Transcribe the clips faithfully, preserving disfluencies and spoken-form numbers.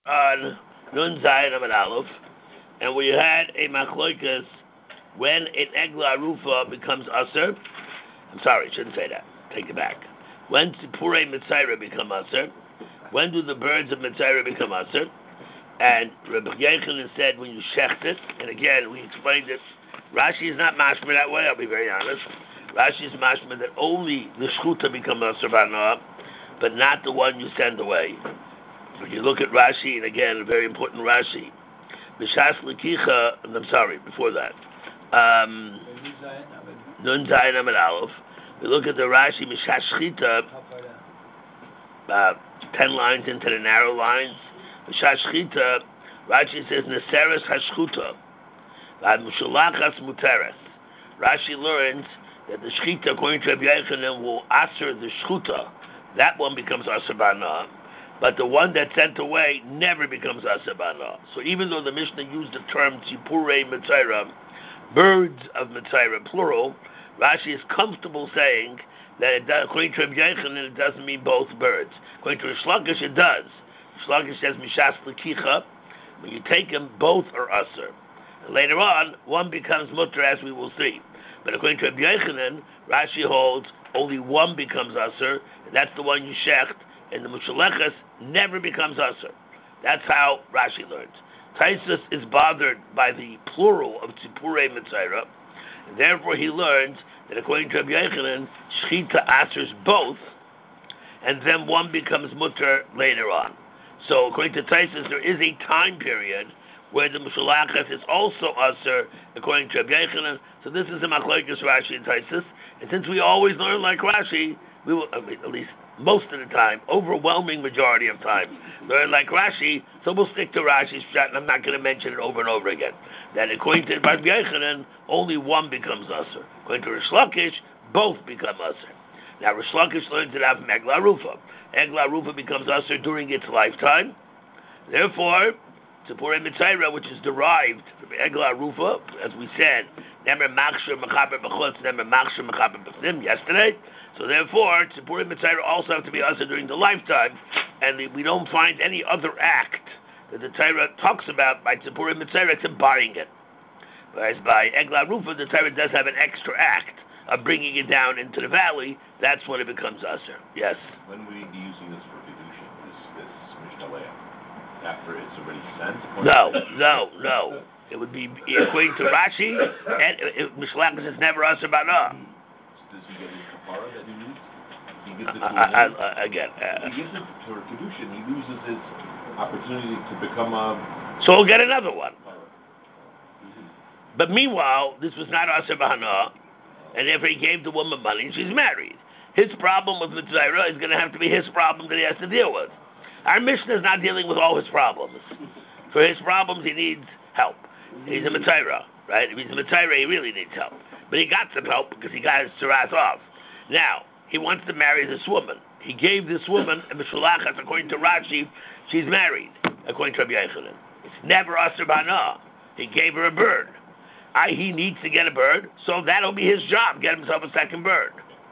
on Nun Zayin Amid Aleph, and we had a machloikas when an egla arufa becomes aser. I'm sorry, I shouldn't say that. Take it back. When Tzipurei Mitzayra become aser? When do the birds of Mitzayra become aser? And Rabbi Yochanan said when you shecht it, and again we explained it. Rashi is not mashma that way. I'll be very honest. Rashi is mashma that only the shchuta become aser b'anoah, but not the one you send away. When you look at Rashi, and again a very important Rashi, b'shas lekicha. I'm sorry, before that. Um, Nun Zayin Amid Aleph. We look at the Rashi Mishash Shchita, uh, ten lines into the narrow lines. Mishash Shchita, Rashi says Neseres Hashchuta, Mushalachas Muteres. Rashi learns that the Shchita, according to Rabbi Yochanan, will answer the Shchuta. That one becomes Asabana, but the one that's sent away never becomes Asabana. So even though the Mishnah used the term Tzipurei Mitzayra, birds of Mitzayra, plural, Rashi is comfortable saying that it does, according to Rabbi Yochanan, it doesn't mean both birds. According to Rish Lakish, it does. Rish Lakish says Mishas Lekicha. When you take them, both are Aser. And later on, one becomes Mutter, as we will see. But according to Rabbi Yochanan, Rashi holds only one becomes Aser, and that's the one you shecht, and the Mushalechas never becomes Aser. That's how Rashi learns. Taisus is bothered by the plural of Tzipurei Mitzayra, and therefore he learns that according to Rabbi Yochanan, Shchita answers both, and then one becomes Mutter later on. So according to Taisus, there is a time period where the Mushalachas is also Aser, according to Rabbi Yochanan. So this is a Machlokes Rashi and Taisus, and since we always learn like Rashi, we will, I mean, at least most of the time, overwhelming majority of time, learn like Rashi, so we'll stick to Rashi's shot, and I'm not going to mention it over and over again. That according to Rabbi Yochanan, only one becomes Aser. According to Rish Lakish, both become Aser. Now Rish Lakish learns it out from Egla Rufa. Egla Rufa becomes Aser during its lifetime. Therefore, Tzipurei Mitzayra, which is derived from Egla Rufa, as we said, Nemer Machshir Mechaber B'chutz, Nemer Machshir Mechaber B'chutz yesterday. So therefore, Tzipurei Mitzayra also have to be Aser during the lifetime, and the, we don't find any other act that the Torah talks about by Tzipurei Mitzayra except buying it. Whereas by Egla Rufa, the Torah does have an extra act of bringing it down into the valley. That's when it becomes Aser. Yes? When would he be using this for Kedushin, this, this Mishnah Leah? After it's already sent? No, no, no. It would be according to Rashi, and Mishlachas is never Aser Bana. Does he get his kapara that he needs? He gives it to uh, uh, uh, again. Uh, he gives it to Kedushin. He loses his opportunity to become a... So we'll get another one. But meanwhile, this was not Aser Bana, and therefore he gave the woman money, and she's married. His problem with Mitzayra is going to have to be his problem that he has to deal with. Our Mishnah is not dealing with all his problems. For his problems, he needs help. He's a Mitzayra, right? If he's a Mitzayra, he really needs help. But he got some help because he got his Tzaras off. Now, he wants to marry this woman. He gave this woman a Mishulachas, according to Rashi, she's married, according to Rabbi Yochanan. It's never Aser Bana. He gave her a bird. I, he needs to get a bird, so that'll be his job, get himself a second bird.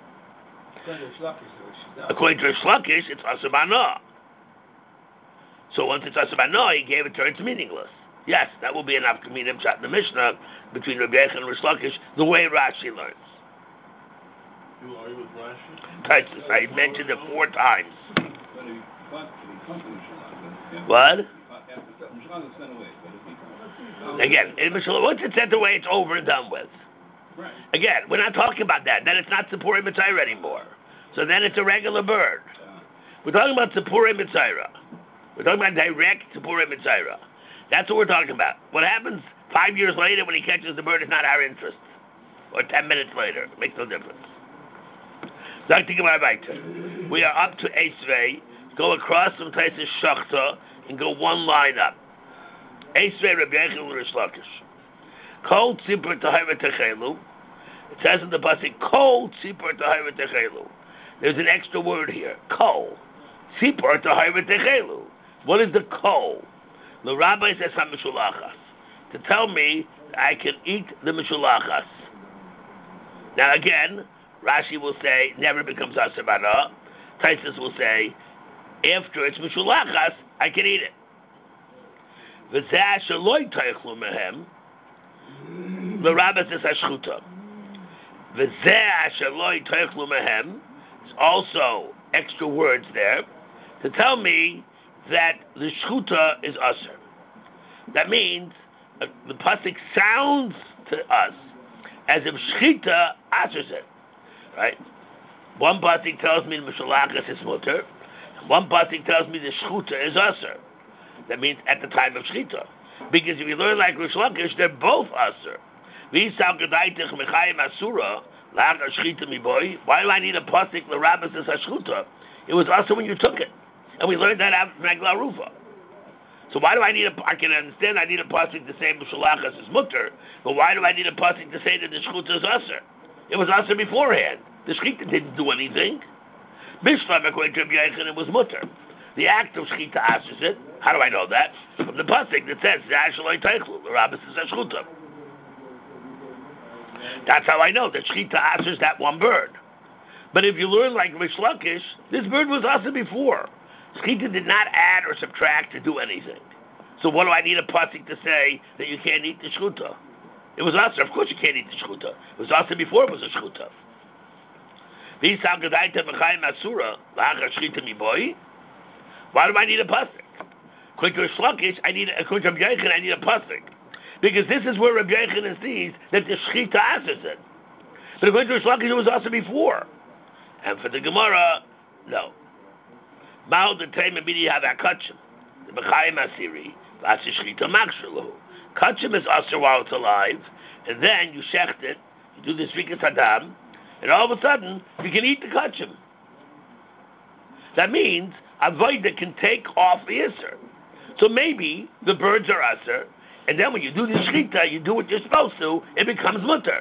According to Rish Lakish, it's Aser Bana. So once it's Aser Bana, he gave it to her, it's meaningless. Yes, that will be an Afkaminim shot in the Mishnah between Rabbi Yochanan and Rish Lakish, the way Rashi learns. You are you with Rashi? Taisus, I mentioned it four times. What? Again, once it's sent away, it's over and done with. Again, we're not talking about that. Then it's not Tzipurei Mitzayra anymore. So then it's a regular bird. We're talking about Tzipurei Mitzayra. We're talking about direct Tzipurei Mitzayra. That's what we're talking about. What happens five years later when he catches the bird is not our interest. Or ten minutes later. It makes no difference. We are up to Esvei. Go across from Taisus Shachta and go one line up. Esvei Rabbi Yochanan Rish Lakish. Kol tzipur tahira techelu. It says in the pasuk, Kol tzipur tahira techelu. There's an extra word here. Kol. Tzipur tahira techelu. What is the kol? The rabbi says ha-mishulachas. To tell me I can eat the mishulachas. Now again, Rashi will say, never becomes Aser Bana. Taisus will say, after it's mishulachas, I can eat it. V'zeh asher lo yitaychlu mehem, l'rabas es hashchuta. V'zeh asher lo yitaychlu mehem is also extra words there to tell me that the shchuta is usher. That means uh, the pasuk sounds to us as if shchita ushers it, right? One pasuk tells me the mishalachas is mutter, and one pasuk tells me the shchuta is usher. That means at the time of shchita, because if you learn like Rish Lakish, they're both usher. Why do I need a pasuk l'rabas is hashchuta? It was usher when you took it, and we learned that after Megla Rufa. So why do I need a? I can understand I need a pasuk to say Mishalachas is mutter, but why do I need a pasuk to say that the shchuta is usher? It was usher beforehand. The shchita didn't do anything. Bishlam according to Rabbi Yochanan, it was mutter. The act of shchita ushers it. How do I know that? From the pasuk that says Zashaloi Teichlu, the rabbis is a shchuta. That's how I know that shchita ushers that one bird. But if you learn like Rish Lakish, this bird was usher before. Shchita did not add or subtract to do anything. So what do I need a pasuk to say that you can't eat the shchuta? It was usher. Of course you can't eat the shchuta. It was usher before it was a shchuta. Why do I need a pasuk? According to Rish Lakish, I need according to Rabbi Yochanan, I need a pasuk. Because this is where Rabbi Yochanan sees that the shchita ushers it. But according to Rish Lakish, it was usher before. And for the Gemara, no. Ma'al the time immediately you have a kachim, the b'chayim asiri, v'asir shchita makshalu. Kachim is usher while it's alive, and then you shecht it, you do the zrikas hadam, and all of a sudden you can eat the kachim. That means avoida can take off the isser. So maybe the birds are usher, and then when you do the shchita, you do what you're supposed to, it becomes mutter.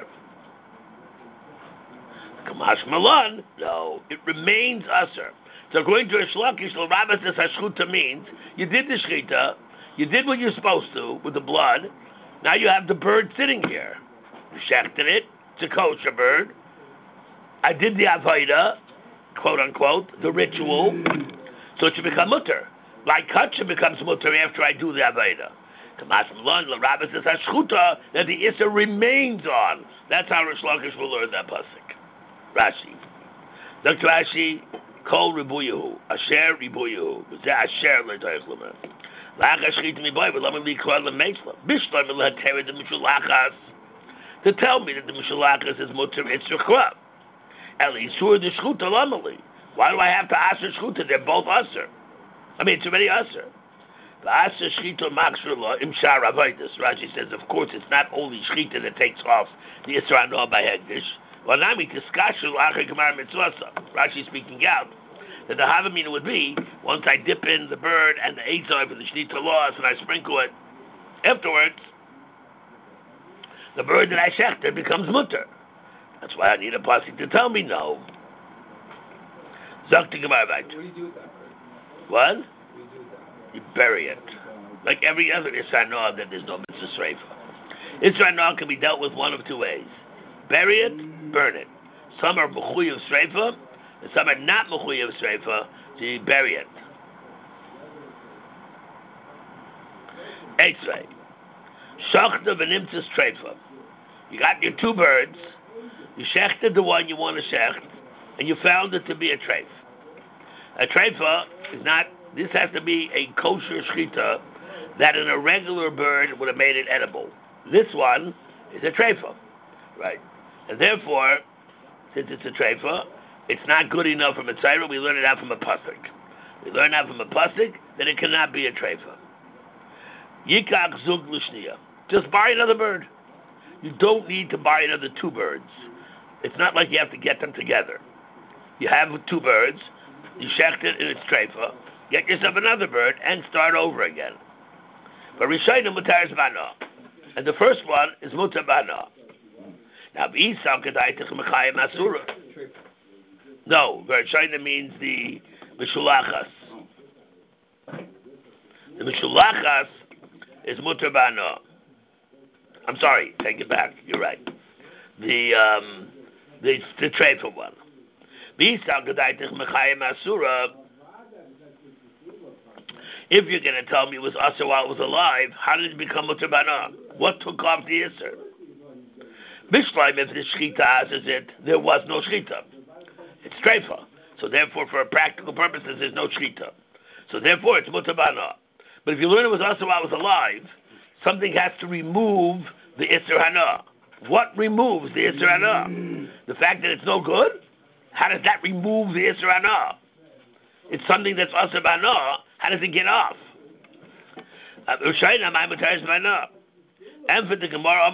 Kamash malan, no, it remains usher. So according to Rish Lakish, l'rabas es hashchuta means you did the shchita, you did what you're supposed to with the blood. Now you have the bird sitting here. You shechted it. It's a kosher bird. I did the avodah, quote unquote, the ritual, so it should become mutter. Like kachim becomes mutter after I do the avodah. Kamash malon l'rabas es hashchuta that the issa remains on. That's how Rish Lakish will learn that pasuk. Rashi, Doctor Rashi. Kol ribuyahu, asher ribuyahu, v'zeh asher l'taychlumen. Lachas shchita miboy, v'lam likra l'meislam. Bishlam l'hateret the mishalachas. To tell me that the mishalachas is mutter itzrachra. Elisur the shchuta lamali. Why do I have to asher shchuta? They're both asher. I mean, it's already asher. V'asher shchita makshur im shar avodas. Rashi says, of course, it's not only shchita that takes off the Isra Noah by Hegdish. Well, now we discuss Rashi speaking out that the Havamina would be once I dip in the bird and the Eitzah for the Shnita loss and I sprinkle it afterwards, the bird that I shechted becomes mutter. That's why I need a pasuk to tell me no. Zakti Gemara. What do you do with that bird? What? What do you do with that bird? You bury it. Like every other Isra Noah that there's no mitzvah sreifa. Isra Noah can be dealt with one of two ways. Bury it, burn it. Some are mechuyev sreifa, and some are not mechuyev sreifa, so you bury it. Eitzvei. Shachta v'nimtzah sreifa. You got your two birds, you shechted the one you want to shecht, and you found it to be a treif. A treifa is not, this has to be a kosher shchita that in a regular bird would have made it edible. This one is a treifa, right? And therefore, since it's a treifa, it's not good enough from a tzayra. We learn it out from a pasuk. We learn out from a pasuk that it cannot be a treifa. Yikach zug l'shniya. Just buy another bird. You don't need to buy another two birds. It's not like you have to get them together. You have two birds, you shecht it in its treifa, get yourself another bird, and start over again. But Rishayna mutar is bana. And the first one is mutar bana. Now, B'Isam Kedaytich Mechayim Asura. No, Rishayna means the Mishulachas. The Mishulachas is mutar bana. I'm sorry, take it back. You're right. The um, the the treifa one. B'Isam Kedaytich Mechayim Asura. If you're going to tell me it was Asr while it was alive, how did it become Mutter Bana? What took off the Isser? Bishleim, if the Shechita answers it, there was no Shechita. It's Treifa. So therefore, for practical purposes, there's no Shechita. So therefore, it's Mutter Bana. But if you learn it was Asr while it was alive, something has to remove the Isser Hana. What removes the Isser Hana? The fact that it's no good? How does that remove the Isser Hana? It's something that's Asr Bana. How does it get off? And for the Gemara,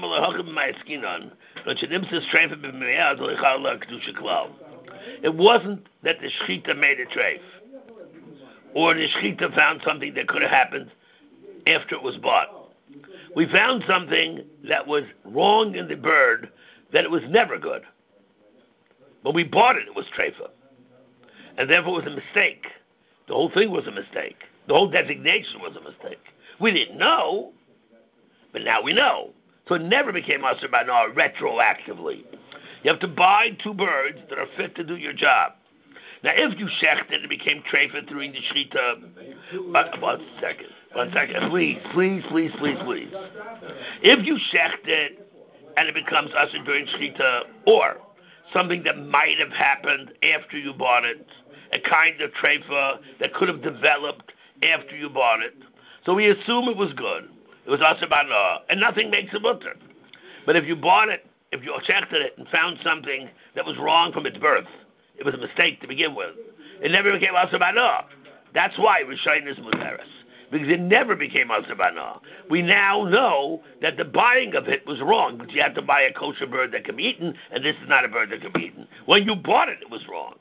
it wasn't that the Shechita made a treif, or the Shechita found something that could have happened after it was bought. We found something that was wrong in the bird, that it was never good. When we bought it, it was treifa. And therefore it was a mistake. The whole thing was a mistake. The whole designation was a mistake. We didn't know, but now we know. So it never became Asr Bana retroactively. You have to buy two birds that are fit to do your job. Now, if you shechted and it became treifa during the shechita, uh, one second, one second, please, please, please, please, please. If you shechted and it becomes Asr during shechita, or something that might have happened after you bought it, a kind of treifa that could have developed after you bought it, so we assume it was good. It was Asr Bana, and nothing makes it mutter. But if you bought it, if you checked it and found something that was wrong from its birth, it was a mistake to begin with, it never became Asr Bana. That's why Rishayin is Muteris, because it never became Asr Bana. We now know that the buying of it was wrong, but you had to buy a kosher bird that can be eaten, and this is not a bird that can be eaten. When you bought it, it was wrong.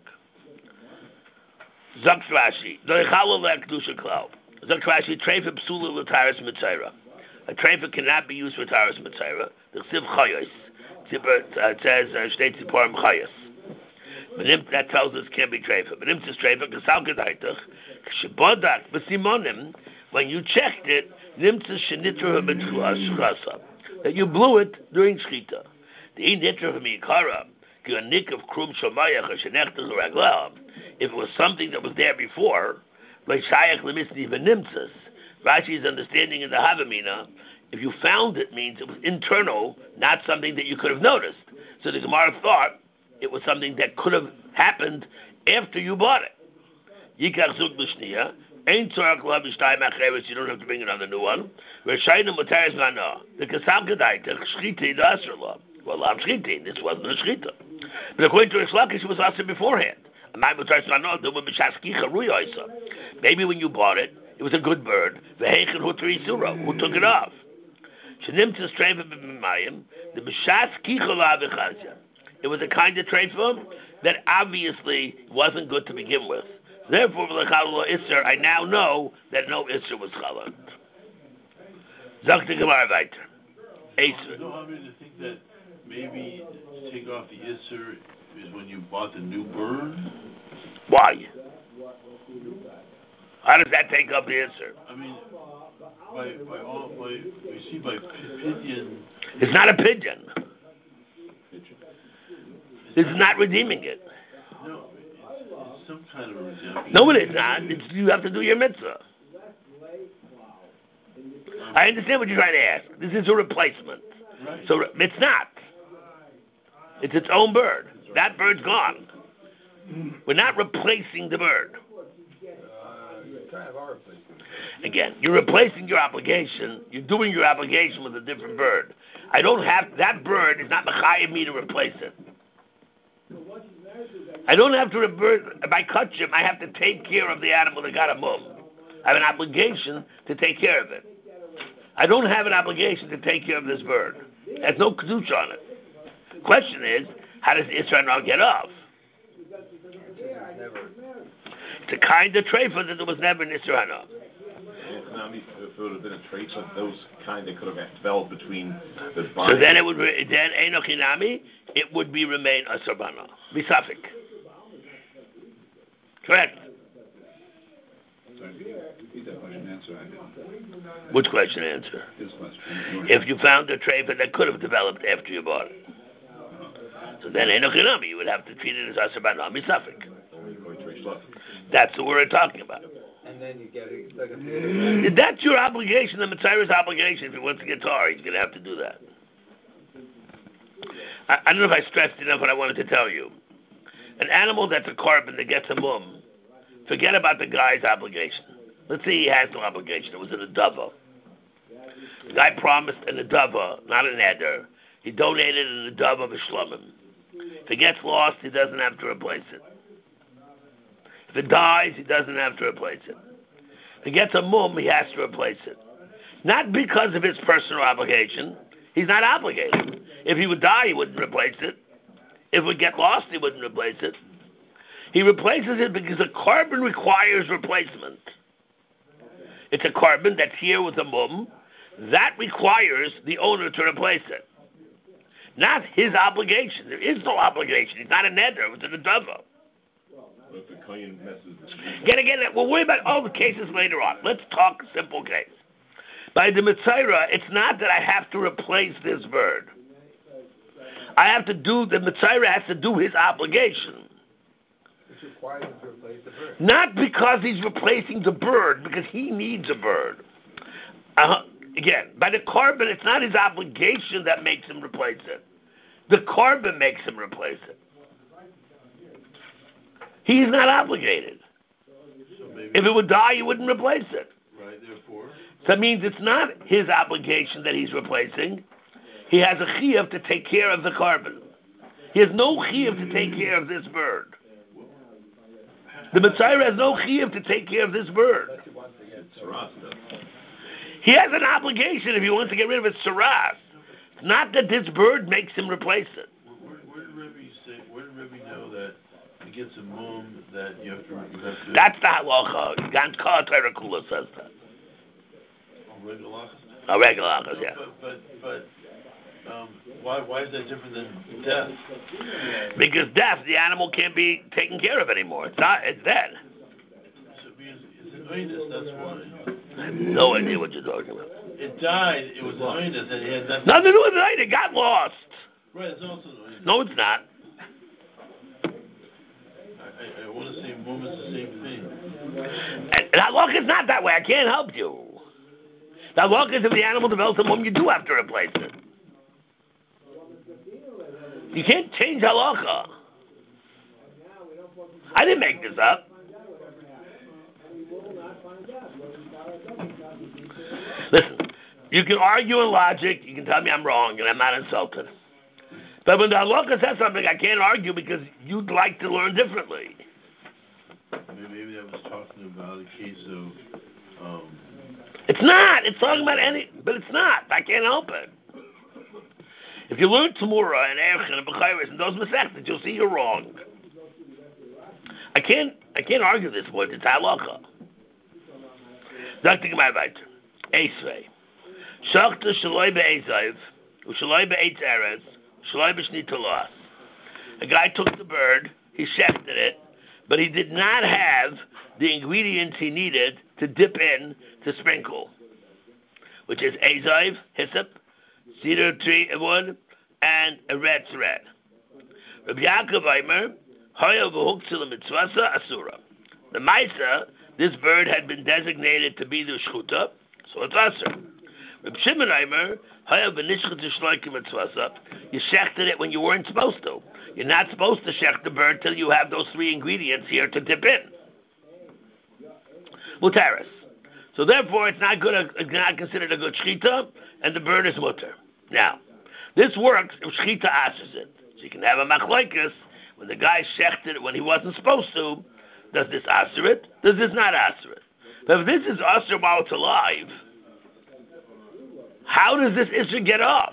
Zok Rashi, Doichala le'akdusha klal. Zok Rashi, treifa psula l'taris mitzayra. A treifa cannot be used for taris mitzayra. The chsiv chayos. It says shtei tziporim chayos. That tells us it can't be treifa. But nimtzis treifa kasal kedaitach kshibodak b'simonim. When you checked it, nimtzis shenitra b'tchasa, that you blew it during shchita. The nitra v'mikara k'anik of krum shomayach or shenechtach raglam. If it was something that was there before, like shayach lemisni v'nimtzis, Rashi's understanding in the Havamina, if you found it, means it was internal, not something that you could have noticed. So the Gemara thought it was something that could have happened after you bought it. Yikach zug b'shniya, ein tzorach lo b'shtayim acheres, you don't have to bring it on the new one. Reshayim mutaris v'ana, the kasam kedaitach, shchiti the asr lo. Well, I'm shchiti, this wasn't a shchita. But according to Rish Lakish, it was asr beforehand. Maybe when you bought it, it was a good bird. Who took it off? It was a kind of treifa that obviously wasn't good to begin with. Therefore, I now know that no isser was chalal. No, I mean, to think that maybe to take off the isser is when you bought the new bird. Why? How does that take up the isser? I mean, by by all by we see by pigeon. It's not a pigeon. Pigeon. It's not redeeming it. No, it's, it's some kind of a resemblance. No, it is not. It's, you have to do your mitzvah. I understand what you're trying to ask. This is a replacement. Right. So it's not. It's its own bird. That bird's gone. We're not replacing the bird. Again, you're replacing your obligation. You're doing your obligation with a different bird. I don't have, that bird is not mechayev me to replace it. I don't have to reverse, if I cut him, I have to take care of the animal that got a mum. I have an obligation to take care of it. I don't have an obligation to take care of this bird. It has no kedusha on it. Question is, how does Israel now get off? It's a kind of treifa that there was never in Israel. If it would have been a trait of those kind that could have developed between the So then it would re- then Einochinami, it would be remain Asr Bana. Misafik. Correct. Sorry, repeat that question and answer. I didn't. Which question and answer? This question. If you found a treifa that could have developed after you bought it. So then Einochinami, you would have to treat it as Asr Bana. Misafik. That's what we're talking about. And and then you get it. Like a If that's your obligation, the Mitzvah's obligation. If he wants a guitar, he's going to have to do that. I, I don't know if I stressed enough what I wanted to tell you. An animal that's a carbon that gets a mum, forget about the guy's obligation. Let's say he has no obligation. It was an adava. The guy promised an adava, not an eder. He donated an adava of a shlomim. If it gets lost, he doesn't have to replace it. If it dies, he doesn't have to replace it. If he gets a mum, he has to replace it. Not because of his personal obligation. He's not obligated. If he would die, he wouldn't replace it. If it would get lost, he wouldn't replace it. He replaces it because a carbon requires replacement. It's a carbon that's here with a mum. That requires the owner to replace it. Not his obligation. There is no obligation. He's not a neder. It was an adava. But the kohen messes the Again, again, we'll worry about all the cases later on. Let's talk a simple case. By the Mitzayra, it's not that I have to replace this bird. I have to do, the Mitzayra has to do his obligation. Which requires him to replace the bird. Not because he's replacing the bird, because he needs a bird. Uh, again, by the carbon, it's not his obligation that makes him replace it. The carbon makes him replace it. He's not obligated. So maybe, If it would die, he wouldn't replace it. right, therefore, So that means it's not his obligation that he's replacing. He has a chiyuv to take care of the carbon. He has no chiyuv to take care of this bird. The Mitzayra has no chiyuv to take care of this bird. it's Saras, though. He has an obligation if he wants to get rid of his saras. It's not that this bird makes him replace it. Where, where did Rebbe say? Where did Rebbe know that it gets a mum that you have to? You have to That's the halacha. Gan Kala Torah Kula says that. on regular lachas? A regular halacha, yeah. But but but um, why why is that different than death? Because death, the animal can't be taken care of anymore. It's not. It's dead. So because it's an oinus, that's why. I have no idea what you're talking about. It died. It was an oinus, and it had nothing. Nothing to do with it. It got lost. Right, it's also an oinus. No, it's not. I, I, I want to say mum is the same thing. And that look is not that way. I can't help you. That look is if the animal develops a mum, you do have to replace it. You can't change halacha. I didn't make this up. Listen, you can argue in logic, you can tell me I'm wrong, and I'm not insulted. But when the halacha says something, I can't argue because you'd like to learn differently. Maybe, maybe I was talking about a case of. Um, It's not. It's talking about any, but it's not. I can't help it. If you learn Tamura and Erchin and B'chayris and those Masechtas, you'll see you're wrong. I can't. I can't argue this point. It's halacha. Doctor Gemara weiter. Eisvei. Shachta shaloi be'ezayv, u'shaloi be'etz eretz, shaloi b'shnit tolas. A guy took the bird, he shechted it, but he did not have the ingredients he needed to dip in to sprinkle, which is ezayv, hyssop, cedar tree wood, and a red thread. Rabbi Yaakov Eimer, hoya v'huktzil mitzvasa asura. The Maisa, this bird had been designated to be the shchuta, so it's asur. Rabbi Shimon Eimer, hoya v'nishchut shloike mitzvasa. You shechted it when you weren't supposed to. You're not supposed to shecht the bird till you have those three ingredients here to dip in. Mutaris. So therefore, it's not good. It's not considered a good shchita, and the bird is mutter. Now, this works if shchita asers it. So you can have a machlokes when the guy shechted it when he wasn't supposed to. Does this aser it? Does this not aser it? But if this is aser while it's alive, how does this issue get off?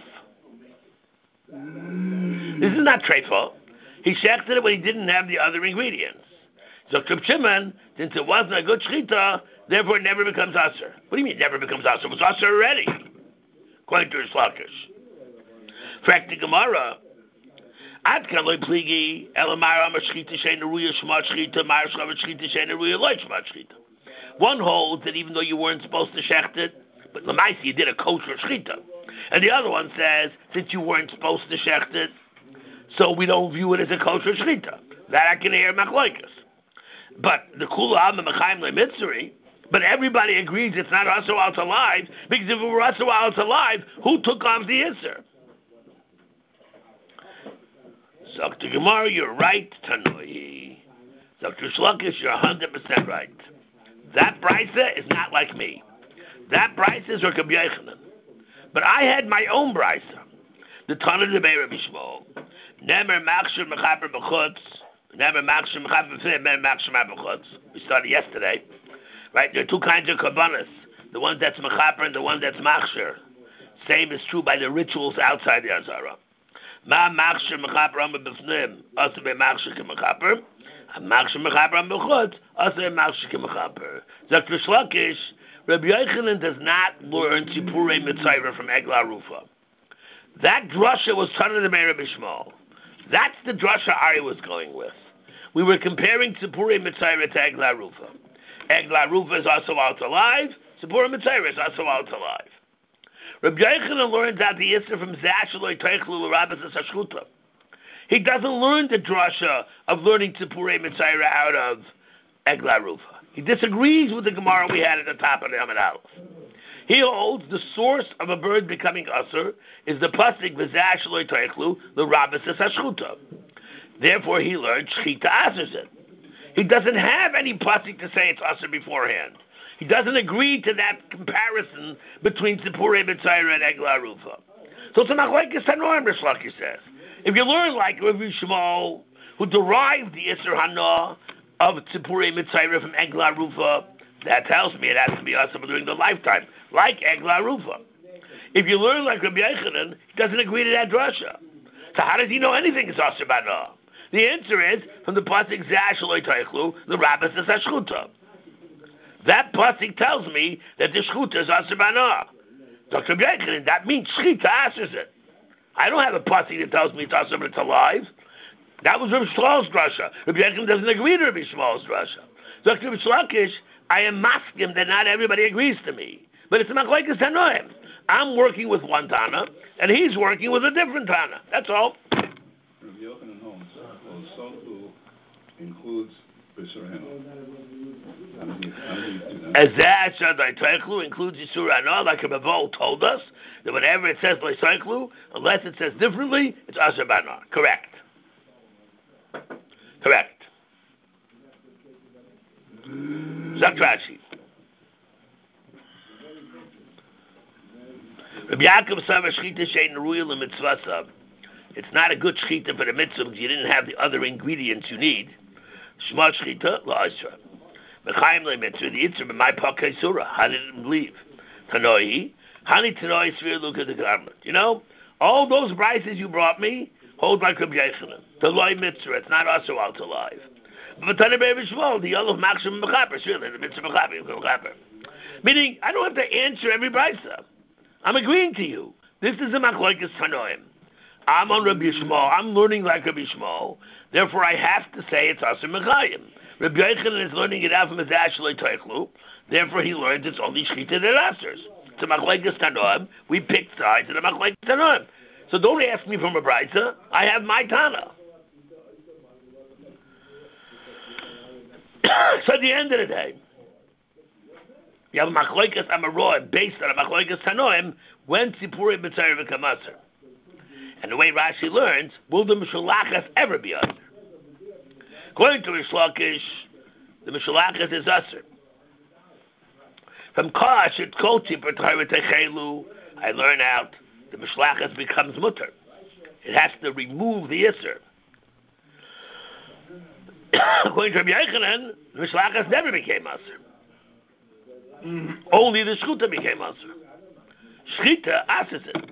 This is not treifa. He shechted it when he didn't have the other ingredients. So Reb Shimon, since it wasn't a good shchita, therefore it never becomes aser. What do you mean it never becomes aser? It was aser already, according to his lakish. Fact the Gemara. Ad kan loy pligi elamar am shchita shein ruya shmat shchita mar shchav shchita shein ruya loy shmat shchita. One holds that even though you weren't supposed to shecht it, but lemaisi you did a kosher shchita, and the other one says since you weren't supposed to shecht it, so we don't view it as a kosher shchita. That I can hear machlokes. But the kula am mechaim lemitzri, But everybody agrees it's not also out alive, because if it were also out alive, who took off the Isser? Doctor Gemara, you're right, Tanoi. Doctor Shlokish, you're one hundred percent right. That Brisa is not like me. That Brisa is Rabbi Yochanan. But I had my own Brisa. The Tana de Be'er Bishmol. Nemer Machshir Mechaper B'chutz. Nemer Machshir Mechaper B'chutz. Nemer Machshir Mechaper B'chutz. We started yesterday. Right? There are two kinds of Kabbalas. The one that's Mechaper and the one that's Machshir. Same is true by the rituals outside the Azara. Ma Machshir Mechaper Amma B'fnim. Also be Machshir Ke Mechaper. Machshir Mechaper Amma B'chutz. Also be Machshir Ke Mechaper. Doctor Shlokish, Rabbi Yochanan does not learn Tzipurei Mitzayra from Egla Rufa. That drasha was Tana de Meir Bishmol. That's the drasha Ari was going with. We were comparing Tzipurei Mitzayra to Egla Rufa. Egla Rufa is also out alive. Tzipurei Mitzayra is also out alive. Rabbi Yochanan learns out the Yisra from Zashaloi Teichlu L'Rabbas Ashkuta. He doesn't learn the drasha of learning Tzipurei Mitzayra out of Egla Rufa. He disagrees with the Gemara we had at the top of the Amid Aleph. He holds the source of a bird becoming usher is the pasuk v'zeh shloi teichlu l'rabbis hashchuta. Therefore, he learned shchita asers it. He doesn't have any pasuk to say it's usher beforehand. He doesn't agree to that comparison between Tzipurei Mitzayra and Egla Rufa. So it's a machlekes tanoim, Rish Lakish says. If you learn like Rabbi Shmuel, who derived the Isser Hana of Tzipurei Mitzayra from Egla Rufa, that tells me it has to be usher during the lifetime, like Egla Rufa. If you learn like Rabbi Yochanan, he doesn't agree to that drasha. So how does he know anything is usher bana? The answer is from the pasuk Zeh Shloi Teichlu, the rabbis is Shchuta. That pasuk tells me that the Shchuta is usher bana. Doctor Rabbi Yochanan, that means Shchita asers it. I don't have a pasuk that tells me it's usher but it's alive. That was Rabbi Shmuel's drasha. Rabbi Yochanan doesn't agree to Rabbi Shmuel's drasha. Doctor Rabbi Shlokish, I am masking that not everybody agrees to me. But it's a machlekes tanoim. I'm working with one Tana, and he's working with a different Tana. That's all. Rabbi Yochanan holds, well, Sofu includes B'Suraheno. As that Shaddai Teichlu includes Yisur Hana, like Rabbi Vol told us, that whenever it says Teichlu, unless it says differently, it's Asher Bana. Correct. Correct. Zakrashi. Rabbi Yaakov Sava Shchita Shein Ruya L'Mitzvasa. It's not a good Shchita for the mitzvah because you didn't have the other ingredients you need. Shema Shchita L'Asra. Mechaim L'Mitzvah the Yitzra B'mai Pakei Surah. How did it leave? Tanoi. Hani Tanoi Svir Luka the Garment. You know, all those brises you brought me hold like Rabbi Yochanan. The Loi Mitzvah. It's not also out alive. But Tana Be'er Bishmol, the Yolov Makshim Mechaper, really, the Mitzvah Mechaper. Meaning, I don't have to answer every brisa. I'm agreeing to you. This is a machlokes tanoim. I'm on Rabbi Shmuel. I'm learning like Rabbi Shmuel. Therefore, I have to say it's Aser Mechayim. Rabbi Yochanan is learning it out from his Ashlei Teichlu. Therefore, he learns it's only Shchita that Asers. It's a machlokes tanoim. We pick sides in the machlokes tanoim. So don't ask me from a brisa. I have my Tana. So at the end of the day, you have a machlokes amaroim based on a machlokes tanoim when Tzipurei Mitzayra become aser. And the way Rashi learns, will the Mishalachas ever be aser? According to Rish Lakish, the Mishalachas is aser. From Kosh, it's called Tzipur T'chayra Techelu. I learn out the Mishalachas becomes mutter. It has to remove the iser. According to Rabbi Yochanan, the Mishlachas never became Aser. Mm. Only the Shchuta became Aser. Shchita asers it.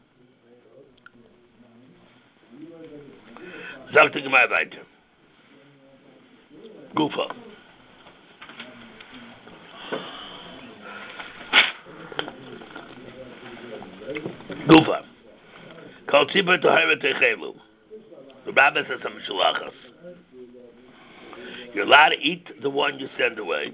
Sagt the Gemara weiter. Gufa. Gufa. Kol tzibur tohara techelu. The Rabbi says some Mishlachas. You're allowed to eat the one you send away.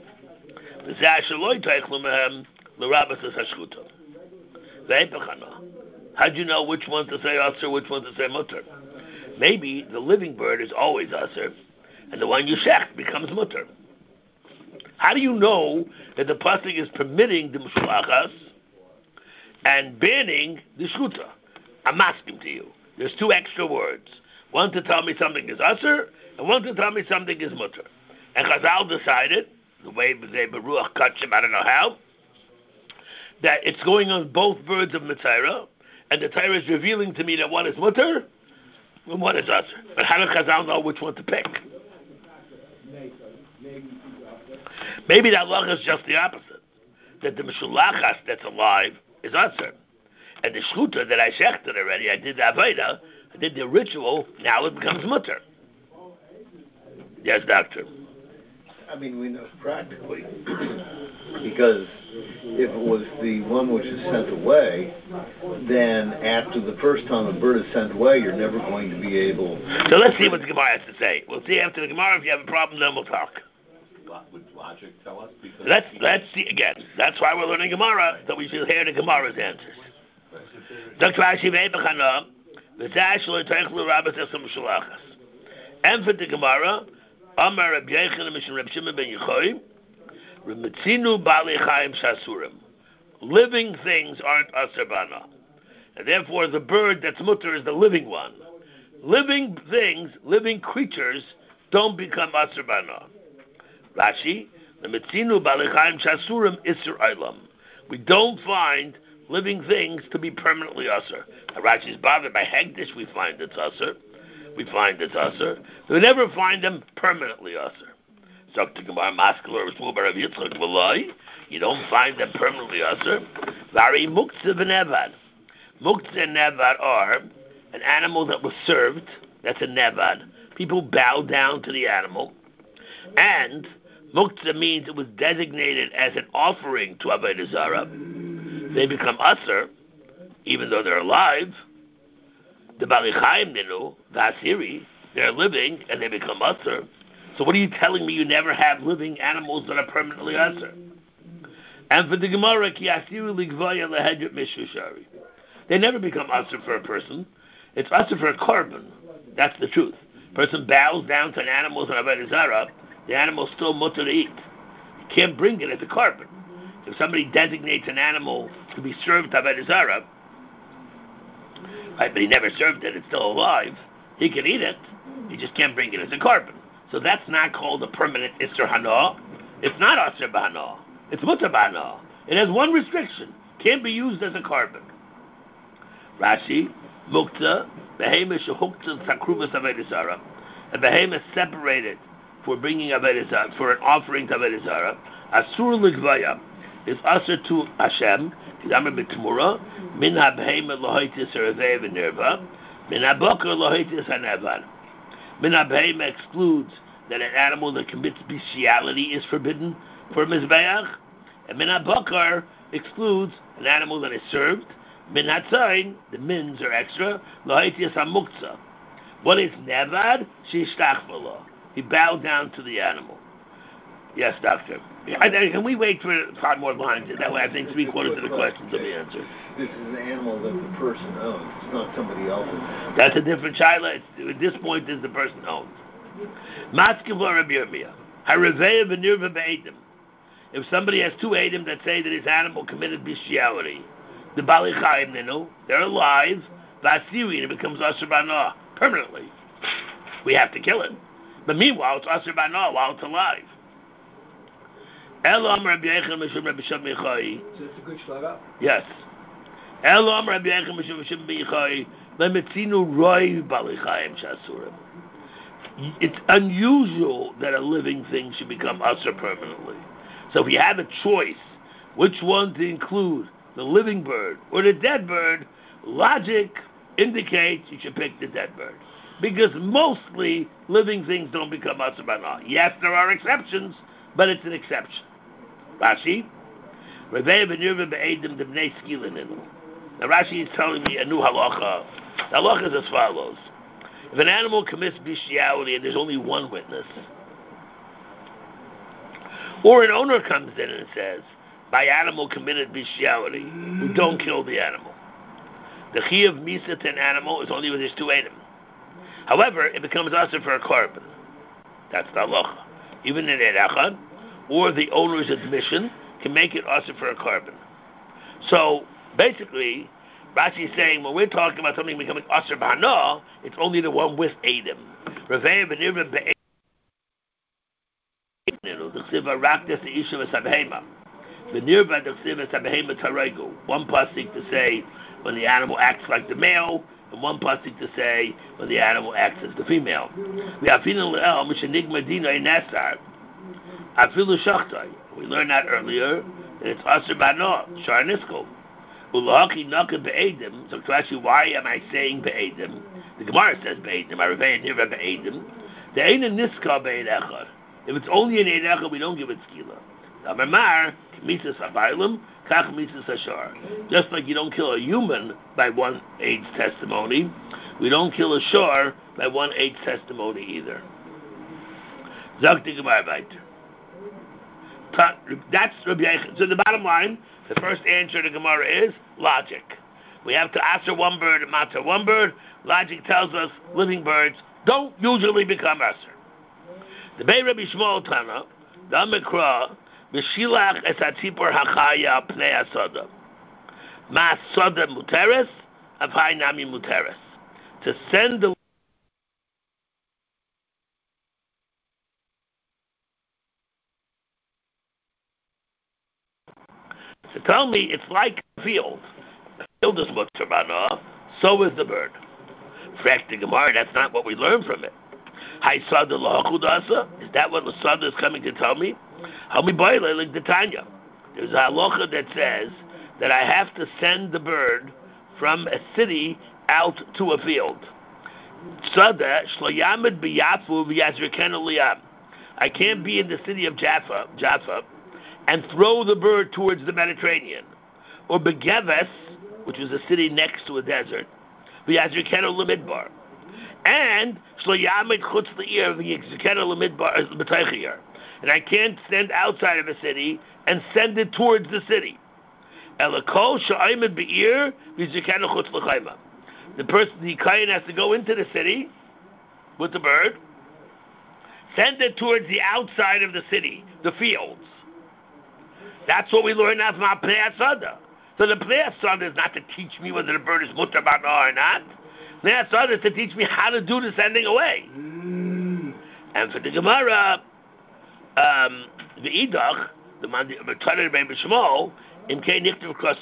How'd you know which one to say aser, which one to say mutter? Maybe the living bird is always aser, and the one you shech becomes mutter. How do you know that the pasuk is permitting the Mishulachas and banning the Shchuta? I'm asking to you. There's two extra words. One to tell me something is Asr, and one to tell me something is Mutter. And Chazal decided, the way they Beruach Kachim, I don't know how, that it's going on both birds of Mitzayra, and the Torah is revealing to me that one is Mutter, and one is Asr. But how does Chazal know which one to pick? Maybe that law is just the opposite. That the Mishulachas that's alive is Asr. And the Shchuta that I shechted already, I did the Avaida, I did the ritual, now it becomes Mutter. Yes, doctor. I mean, we know practically, because if it was the one which is sent away, then after the first time a bird is sent away, you're never going to be able... So let's see what the Gemara has to say. We'll see after the Gemara. If you have a problem, then we'll talk. Would logic tell us? Because let's let's see again. That's why we're learning Gemara, so we should hear the Gemara's answers. Doctor Ashi Ve'ebechana, v'zah shelo teichlu rabbis esam shulachas. And for the Gemara, Amar Rabbi Yechon Mishum Rabbi Shimon ben Yochai, R'metzinu bali chayim shasurim. Living things aren't aser bana, and therefore the bird that's mutter is the living one. Living things, living creatures, don't become aser bana. Rashi, the metzinu bali chayim shasurim iser olam. We don't find living things to be permanently aser. Rashi's bothered by hegdish. We find it's aser. We find it's aser. We never find them permanently aser. So to Gemara Maskler Shmuel Bar Yitzchak V'loi, you don't find them permanently aser. Vari muktzah v'nevad. Muktzah and nevad are an animal that was served. That's a nevad. People bow down to the animal, and muktzah means it was designated as an offering to Avodah Zarah. They become aser, even though they're alive. The Bali Chaim Ninu, the Asiri, they're living and they become aser. So what are you telling me? You never have living animals that are permanently aser. And for the Gemara, Ki Asiru Ligvaya Lehedret Mishushari. They never become aser for a person. It's aser for a korban. That's the truth. Person bows down to an animal on Avodah Zarah, the animal's still mutter to eat. You can't bring it as a korban. If somebody designates an animal to be served to Avodah Zarah, right, but he never served it, it's still alive, he can eat it, he just can't bring it as a korban. So that's not called a permanent Isser Hana. It's not Asr B'Hana. It's Mutter B'Hana. It has one restriction. Can't be used as a korban. Rashi, Mukta, Behema Shehukta Sakruvas Avodah Zarah. A Behema separated for bringing Avodah Zarah, for an offering to Avodah Zarah. Asur Ligvaya is Asr to Hashem. Kidamar B'Tmura. Min ha-behema lohitis ha-revei v'nirva. Min ha-boker lohitis ha-nevan. Min ha-behema excludes that an animal that commits bestiality is forbidden for Mizbeach. And min ha-boker excludes an animal that is served. Min ha-tzayin, the mins are extra, lohitis ha-muktzah. What is nevad? Sheishtach v'lo. He bowed down to the animal. Yes, doctor. Can we wait for five more lines? That way I think three quarters of the questions will be answered. This is an animal that the person owns. It's not somebody else's. That's a different shaila. At this point, is the person owns. Matzkevor Rabbi Yirmiyah. Harevei v'nirva be'edim. If somebody has two edim that say that his animal committed bestiality, the Bali Chaim Ninu, they're alive, v'asiri, and it becomes Asr B'Hana permanently. We have to kill it. But meanwhile, it's Asr B'Hana while it's alive. Elam Rabbi Yechon Mishum Rabbi Shimon ben Yochai. So it's a good shlag up? Yes. Elam Rabbi Yechon Mishum Rabbi Shimon ben Yochai. Lemetzinu roi Bali Chaim shasurim. It's unusual that a living thing should become asur permanently. So if you have a choice, which one to include, the living bird or the dead bird, logic indicates you should pick the dead bird. Because mostly living things don't become asur b'Hana. Yes, there are exceptions, but it's an exception. Rashi, Revei v'nirva be'edim d'bnei skilin. Now Rashi is telling me a new halacha. The halacha is as follows. If an animal commits bestiality and there's only one witness, or an owner comes in and says, my animal committed bestiality, we don't kill the animal. The chi of misa to an animal is only when there's two edim. However, it becomes asur for a korban. That's the halacha. Even in Erechad, or the owner's admission can make it usher for a carbon. So basically, Rashi is saying when we're talking about something becoming usher b'hana, it's only the one with Eidim. Revei v'nirva be'edim. Raktas the isha v'sabhema. V'nirva d'chsiva sabhema taregu. One pasuk to say when the animal acts like the male, and one pasuk to say when the animal acts as the female. We afilu le'el mishenigma dina nesar. Afilu shachtai. We learned that earlier. And it's usher b'hana. Shar niskol. Ulahaki naka be'edim. So Rashi, why am I saying be'edim? The Gemara says be'edim. I revei nirva be'edim. The ein niska be'ed echad. If it's only an eid echad, we don't give it skila. Amar misas habaylim, kach misas hashar. Just like you don't kill a human by one aid's testimony, we don't kill a shor by one aid's testimony either. Zok the Gemara weiter. That's Rabbi Yechon. So the bottom line, the first answer to Gemara is logic. We have to answer one bird and matter one bird. Logic tells us living birds don't usually become usher. The Bei Rabbi Shmuel Tana, the Amikra, B'shilach es hatzipor hachaya pnei hasoda. Ma soda muteres, avhai nami muteres. To send the So tell me, it's like a field. The field is mutter b'hana, so is the bird. Frek the Gemara, that's not what we learn from it. Hai sada lahakudasa? Is that what the sada is coming to tell me? How me boile like the Tanya? There's a halacha that says that I have to send the bird from a city out to a field. Sada shloyamid biyafu v'yazrikenu liyam. I can't be in the city of Jaffa, Jaffa, and throw the bird towards the Mediterranean, or Begeves, which was a city next to a desert, v'yazrikenu lemidbar, and shloyamid chutz le'ir v'yazrikenu lemidbar b'teichiyar. And I can't send outside of a city and send it towards the city. Elakol sha'aymed be'ir v'yazrikenu chutz l'chayma. The person, the kayan, has to go into the city with the bird, send it towards the outside of the city, the fields. That's what we learn now from our Pnei Asada. So the Pnei Asada is not to teach me whether the bird is mutter b'hana or not. Pnei Asada is to teach me how to do the sending away. Mm. And for the Gemara, um, the Idach, the Tanur Rebbe Shmuel, in Kei Nichtav Kras.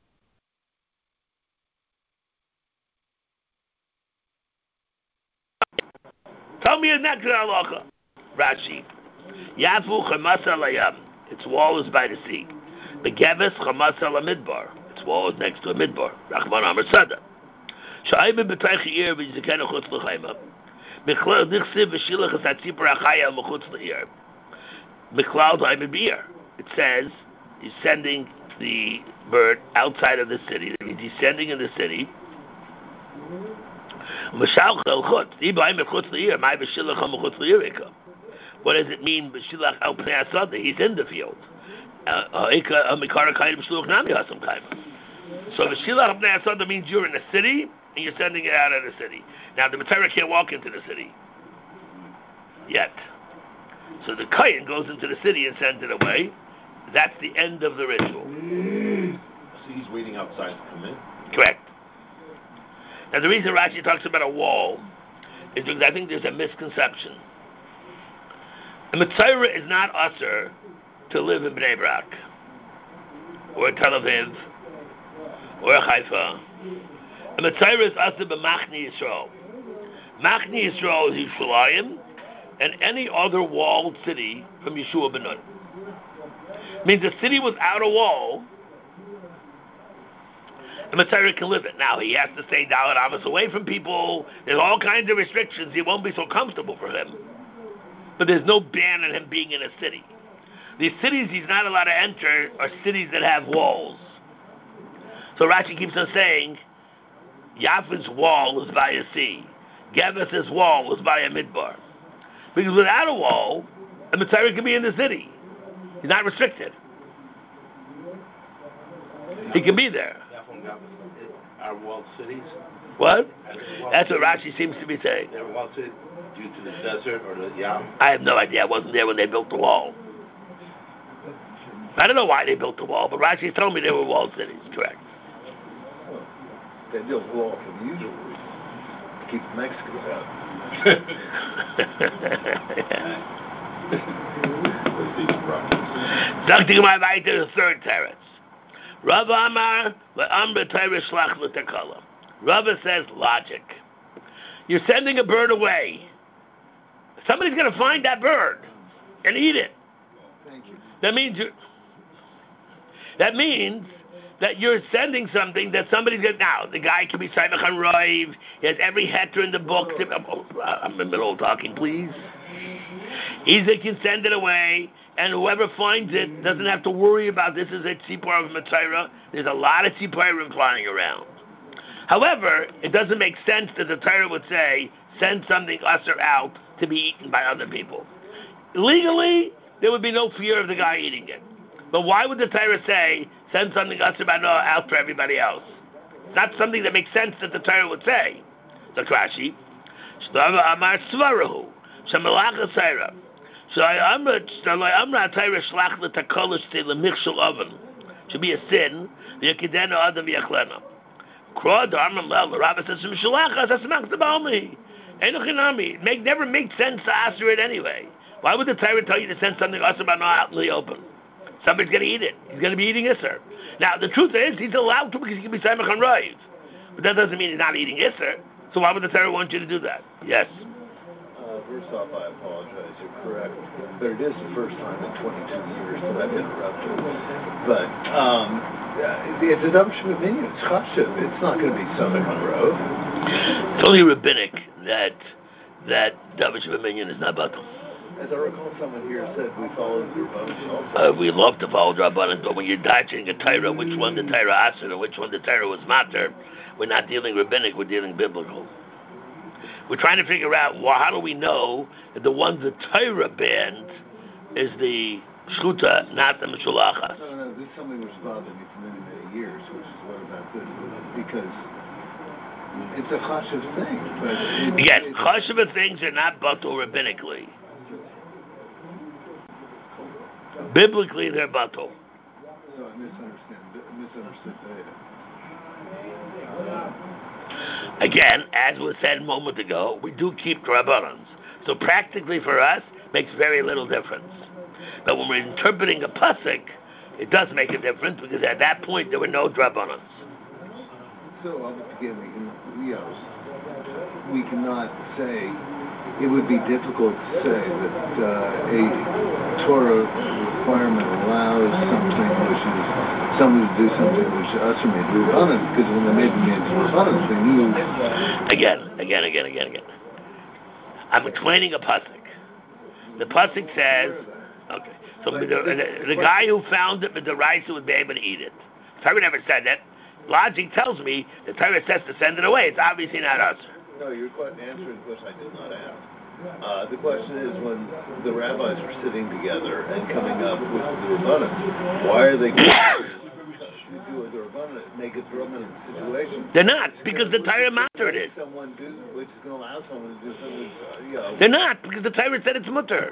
Tell me a next halacha. Rashi. Yafu chamasa layam. Its wall is by the sea. Begeves chamasa lamidbar. Its wall is next to a midbar. Rachman Amar Sada. Sha'ayim b'taychi ir v'yizikenu chutz l'chayma. Michlal dichsiv v'shilach es hatzipor hachaya m'chutz l'ir. Michlal d'ayim b'ir. It says he's sending the bird outside of the city. That means he's sending in the city. What does it mean? He's in the field. So V'shilach Bnei Asada means you're in the city and you're sending it out of the city. Now the Matera can't walk into the city yet. So the Kayan goes into the city and sends it away. That's the end of the ritual. So he's waiting outside to come in? Correct. Now the reason Rashi talks about a wall is because I think there's a misconception. A Mitzayra is not usher to live in Bnei Brak, or Tel Aviv, or Haifa. A Mitzayra is usher b'Machni Yisrael. Machni Yisrael is Yerushalayim, and any other walled city from Yeshua ben Nun. Means a city without a wall, the Mitzayra can live it. Now, he has to stay Dalet Amos away from people. There's all kinds of restrictions. It won't be so comfortable for him. But there's no ban on him being in a city. These cities he's not allowed to enter are cities that have walls. So Rashi keeps on saying, Yaf's wall is by a sea. Geveth's wall is by a midbar. Because without a wall, a Mitzayra can be in the city. He's not restricted. He can be there. Are walled cities? What? That's what Rashi seems to be saying. They're walled cities due to the desert or the Yam? I have no idea. I wasn't there when they built the wall. I don't know why they built the wall, but Rashi told me they were walled cities. Correct. Well, they built the wall for the usual reason, to keep the Mexicans out. Dr. my right to the third teretz. Rav Amar le'amra Torah shlach l'tekala. Rava says logic. You're sending a bird away. Somebody's going to find that bird and eat it. Thank you. That means you. That means that you're sending something that somebody's going to. Now, the guy can be Simon Roiv. He has every heter in the book. Oh, I'm in the middle of talking, please. Either can send it away, and whoever finds it doesn't have to worry about this is a tzipor of Matzira. There's a lot of tziporim flying around. However, it doesn't make sense that the Torah would say, send something usher out to be eaten by other people. Legally, there would be no fear of the guy eating it. But why would the Torah say, send something usher out for everybody else? It's not something that makes sense that the Torah would say. The Rashi, Shtava Amar Svarahu, Shemalach Asayra. So Amra Amra Torah Shlach L'Takolish Te L'Michshel Oven. Should be a sin. V'Yekidenu Adam V'Yachlena. Krod Armam Lel. The Rabbi says Mishalachas Asmach T'Balmi. Enochinami. It make never make sense to answer it anyway. Why would the Torah tell you to send something usher out in the open? Somebody's going to eat it. He's going to be eating Isser. Now, the truth is, he's allowed to because he can be Simon Roiv. But that doesn't mean he's not eating Isser. So why would the Torah want you to do that? Yes. Uh, first off, I apologize. You're correct. But it is the first time in twenty-two years that I've interrupted. But um, it's a Davish Minion. It's Chashiv. It's not going to be Simon Roiv. It's only rabbinic that that Davish Minion is not Batum. As I recall, someone here said we follow the Rabbanan also. Uh, we love to follow the Rabbanan, but when you're dodging a Torah, which one the Torah asked and which one the Torah was matter, we're not dealing rabbinic, we're dealing biblical. We're trying to figure out, well, how do we know that the one the Torah banned is the Shchuta, not the Meshulachas? No, no, this is something which bothered me for many, many years, which is what about this? Because it's a chashiv thing. But Again, chashiv things are not batul rabbinically. Biblically, they're batul. So I misunderstand. Misunderstood that. Again, as was said a moment ago, we do keep drabanans. So practically for us, makes very little difference. But when we're interpreting a pasuk, it does make a difference because at that point there were no drabanans. So again, we can, you know, we cannot say. It would be difficult to say that uh, a Torah requirement allows something which is somebody to do something which Usher made Rabbanan, because when they made the man to Rabbanan, they knew. Again, again, again, again, again. I'm explaining a pasuk. The pasuk says, okay, so the, the, the guy who found it, the rice would be able to eat it. Torah never said that. Logic tells me the Torah says to send it away. It's obviously not Usher. No, you're quite answering the question I did not ask. Uh, the question is, when the rabbis were sitting together and coming up with the Rabbanan, why are they going to do the Rabbanan, make it the Rabbanan situation? They're not, because the Torah matter it is. Someone do, which is going to allow someone to do something, uh, you know. They're not, because the Torah said it's mutter.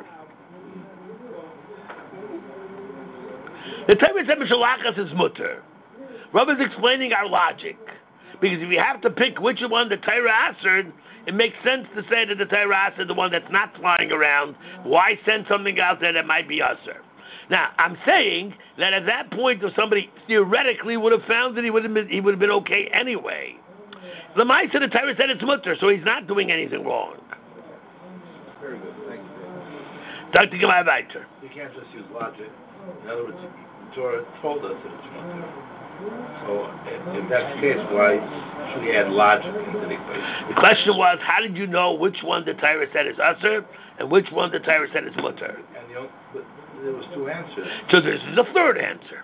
The Torah said Mishalachas is mutter. Rav is explaining our logic. Because if you have to pick which one the Torah answered, it makes sense to say that the Torah answered the one that's not flying around. Why send something out there that might be usher? Now, I'm saying that at that point, if somebody theoretically would have found it, he would have been, he would have been okay anyway. The Ma'aseh, the Torah said it's mutter, so he's not doing anything wrong. Very good, thank you. Doctor Gemara Weiter. You can't just use logic. In other words, Torah told us that it's mutter. So, if that's the case, why should we add logic into the equation? The question was, how did you know which one the Torah said is usher and which one the Torah said is mutter? And you know, but there was two answers. So this is the third answer.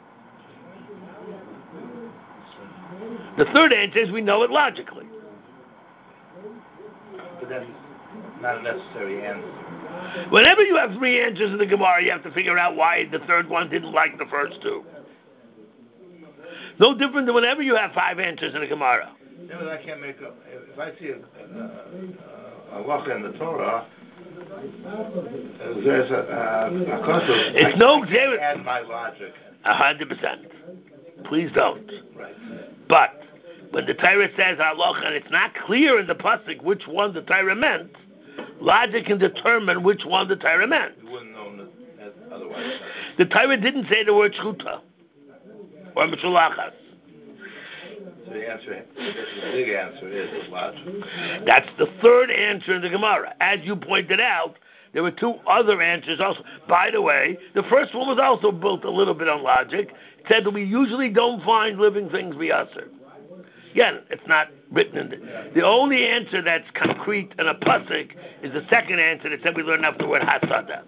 The third answer is we know it logically. But that's not a necessary answer. Whenever you have three answers in the Gemara, you have to figure out why the third one didn't like the first two. No different than whenever you have five answers in a Gemara. Yeah, but I can't make up. If I see a, a, a halacha in the Torah There's a, uh, a concept. It's I, no I can't different. add my logic. A hundred percent. Please don't. Right. But when the Torah says halacha and it's not clear in the pasuk which one the Torah meant, logic can determine which one the Torah meant. You wouldn't know it otherwise. The Torah didn't say the word shchuta or mishulachas. So the answer, the big answer is logic. That's the third answer in the Gemara. As you pointed out, there were two other answers also. By the way, the first one was also built a little bit on logic. It said that we usually don't find living things b'yasser. Again, it's not written in the... The only answer that's concrete in a pasuk is the second answer that said we learn after the word hasada.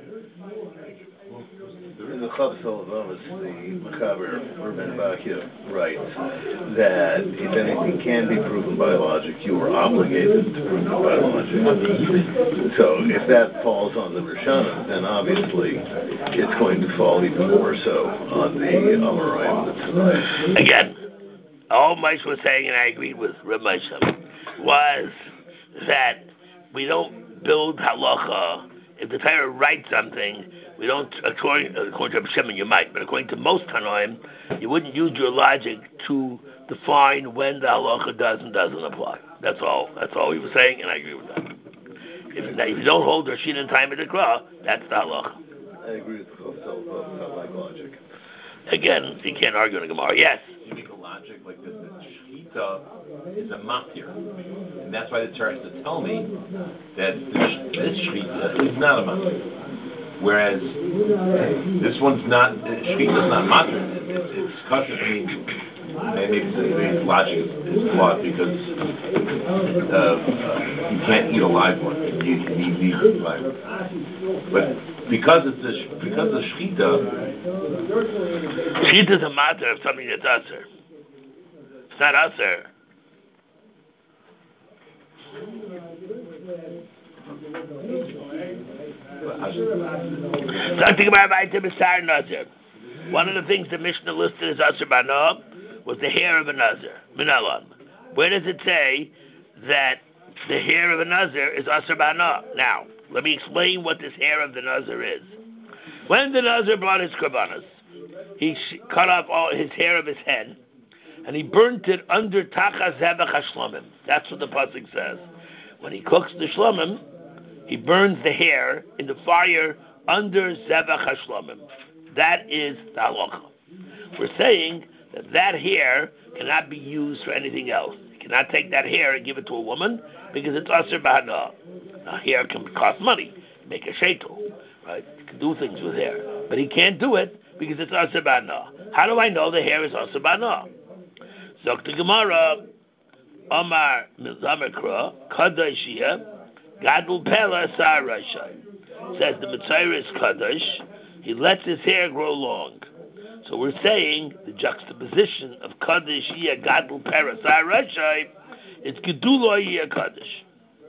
In the Chav Salavavis, the Mechaber Urban Bakya writes that if anything can be proven by logic, you are obligated to prove it by logic. So if that falls on the Rishonim, then obviously it's going to fall even more so on the Amoraim and the Tanai. Again, all Moshe was saying, and I agreed with Reb Moshe, was that we don't build halacha. If the Torah writes something, we don't, according, according to Reb Shimon, you might, but according to most Tanoim, you wouldn't use your logic to define when the halacha does and doesn't apply. That's all. That's all he was saying, and I agree with that. If, if you don't hold Rashid in time of the Kra, that's the halacha. I agree with Chav I like logic. Again, you can't argue in a Gemara. Yes. You make a logic like this. The shechita is a matir, and that's why the Torah has to tell me that this, this shechita is not a matir. Whereas this one's not, shechita is not matir. It's, it's kosher. I mean, maybe, maybe the logic is, is flawed because uh, uh, you can't eat a live one. You, you need meat live. But because it's a, because the shechita. Shechita is a matter of something that's usher. It's not usher. Something about B'sar Nazir. One of the things the Mishnah listed as usher b'no was the hair of a Nazir, minalon. Where does it say that the hair of a Nazir is usher b'no? Now, let me explain what this hair of the Nazir is. When the Nazir brought his korbanos, he sh- cut off all his hair of his head, and he burnt it under tachas zebach hashlomim. That's what the pasuk says. When he cooks the shlomim, he burns the hair in the fire under zebach hashlomim. That is the halacha. We're saying that that hair cannot be used for anything else. You cannot take that hair and give it to a woman because it's aser b'hana. Now, hair can cost money. Make a sheitel, right? You can do things with hair, but he can't do it because it's aser b'hana. How do I know the hair is aser b'hana? Zok the Gemara, Omar Milzamakra, Kadashia, Gadol Pela Sar Rasha. Says the Mitzvah is Kadosh, he lets his hair grow long. So we're saying the juxtaposition of Kadosh Yeh Gadol Pela Sar Rasha, it's Gedulo Yeh Kadosh.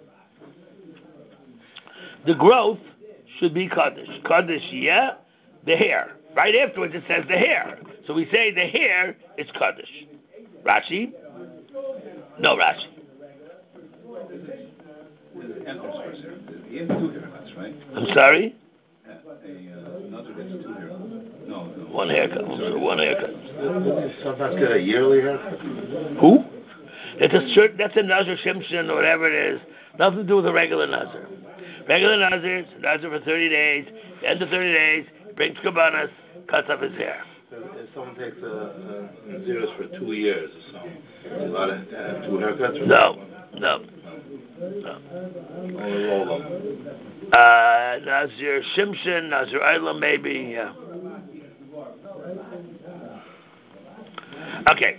The growth should be Kadosh. Kadosh Yeh, the hair. Right afterwards it says the hair. So we say the hair is Kadosh. Rashi? No Rashi. You have two haircuts, right? I'm sorry? Uh, a, uh, another gets two haircuts. No, no. One haircut. One haircut. Sometimes get a yearly haircut. Who? It's a shirt, that's a Nazir Shimshon or whatever it is. Nothing to do with a regular Nazir. Regular Nazir, Nazir for thirty days. At the end of thirty days, brings kabbanas, cuts off his hair. If someone takes a, a Naziris for two years or so, a lot of uh, two haircuts? Or No, no, no. Only roll them. Uh, Nazir Shimshon, Nazir Eilam, maybe, yeah. Okay.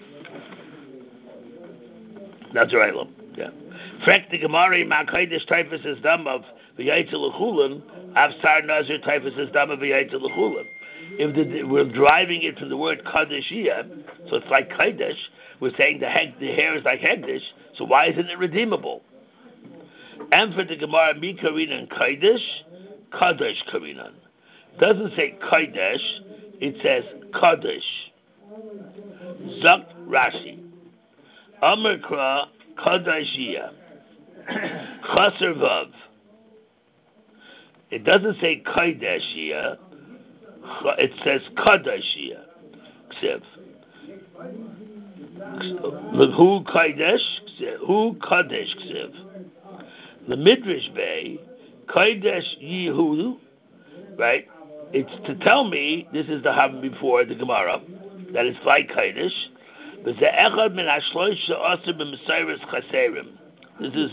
Nazir Eilam, yeah. Frek the Gemari, Ma'akaidish typhus is dam of v'yaitzel l'chulin, Avsar Nazir typhus is dam of v'yaitzel l'chulin. If the, we're driving it from the word kadeshia, so it's like kaidesh, we're saying the heg, the hair is like hegdish, so why isn't it redeemable? And for the Gemara, mi karinan kaidesh, kadesh karinan. Doesn't say kaidesh, it says kadesh. Zakt Rashi. Amerkra kadeshia. Chaser vav. It doesn't say Kodesh here. It says Kodesh here. Ksiv. Who Kodesh? Who Kodesh Ksiv? The Midrash Bay, Kodesh Yehudu, right? It's to tell me, this is the Havan before the Gemara, that it's by Kodesh. But the Echad min Hashloisha Asr b'Mesayres Chaserim. This is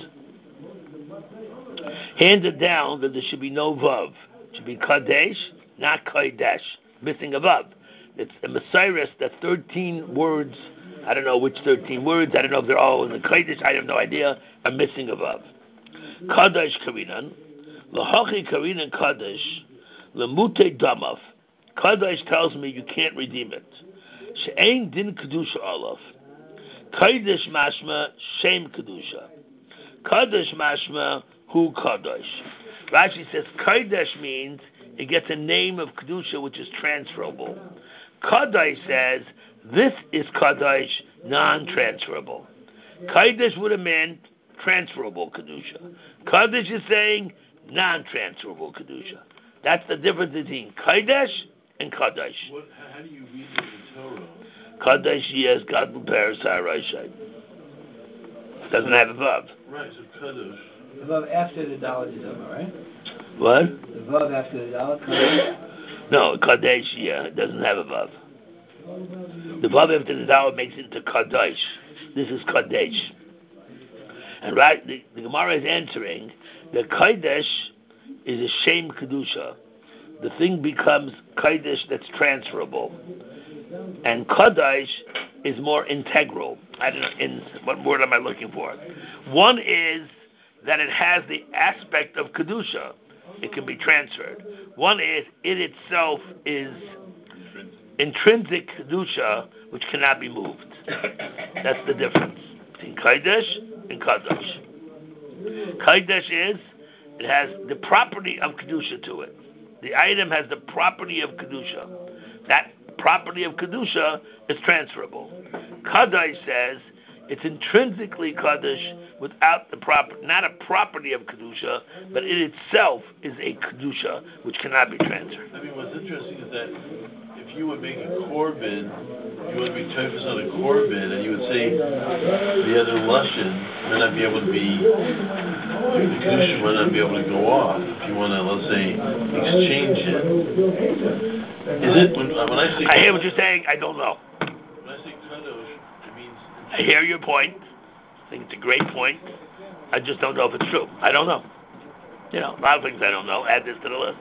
handed down that there should be no Vav. It should be Kodesh, not Kodesh. Missing a Vav. It's a Mesiris, that's thirteen words. I don't know which thirteen words. I don't know if they're all in the Kodesh. I have no idea. I'm missing a Vav. Kadosh Karinan. L'hachi Karinan Kadosh. L'mute Damav. Kadosh tells me you can't redeem it. She'ein din Kedusha Olaf. Kodesh mashma Shem Kedusha. Kadosh mashma Hu Kadosh. Rashi says Kodesh means it gets a name of Kedusha which is transferable. Kadosh says this is Kadosh non-transferable. Kodesh would have meant transferable Kedusha. Kadosh is saying non-transferable Kedusha. That's the difference between Kodesh and Kadosh. What, how do you read it in Torah? Kadosh, yes, God prepares Sarashai. Doesn't have a Vav. Right, so Kadosh. The Vav after the Dalet is over, right? What? The Vav after the Dalet, Kadosh? No, Kadesh, yeah, it doesn't have a Vav. The Vav after the Dalet makes it into Kadosh. This is Kadesh. And right, the, the Gemara is answering that Kodesh is a shame Kedusha. The thing becomes Kodesh that's transferable. And Kadosh is more integral. I don't know, in, what word am I looking for? One is that it has the aspect of Kedusha. It can be transferred. One is, it itself is intrinsic Kedusha, which cannot be moved. That's the difference between Kodesh and Kadosh. Kodesh is, it has the property of Kedusha to it. The item has the property of Kedusha. That property of Kedusha is transferable. Kadosh says it's intrinsically Kadosh without the proper, not a property of Kedusha, but it itself is a Kedusha which cannot be transferred. I mean, what's interesting is that if you would make a korban, you would be typhus on a korban, and you would say the other Lashon might not be able to be, the Kedusha might not be able to go off. If you want to, let's say, exchange it. Is it, when, when I say... I hear what you're saying, I don't know. When I say Kadosh, it means... I hear your point. I think it's a great point. I just don't know if it's true. I don't know. You know, a lot of things I don't know. Add this to the list.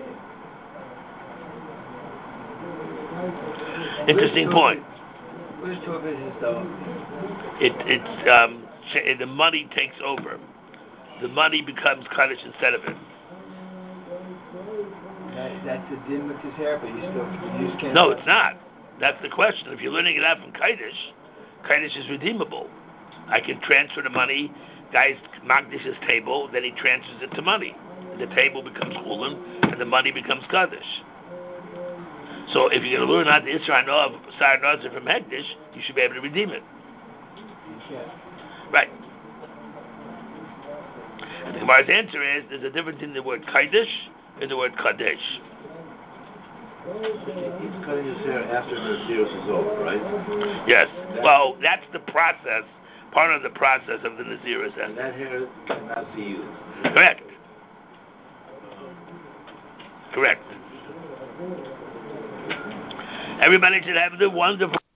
Interesting point. Which Torah is this though? It, it's, um, the money takes over. The money becomes Kaddish instead of it. That, that's a din with his hair, but you still you just can't... No, it's not. That's the question. If you're learning it out from Kaddish, Kaddish is redeemable. I can transfer the money. Guy's Magdish's table, then he transfers it to money. The table becomes Chulin, and the money becomes Kaddish. So if you're going to learn how to Isra Noah Sar Nazir from Hektish, you should be able to redeem it. Yeah. Right. And the Gemara's answer is there's a difference in the word Kaddish and the word Kadesh. He's cutting his hair after the Naziris is over, right? Yes. Well, that's the process, part of the process of the Naziris. And that hair cannot be used. Correct. Correct. Everybody should have the wonderful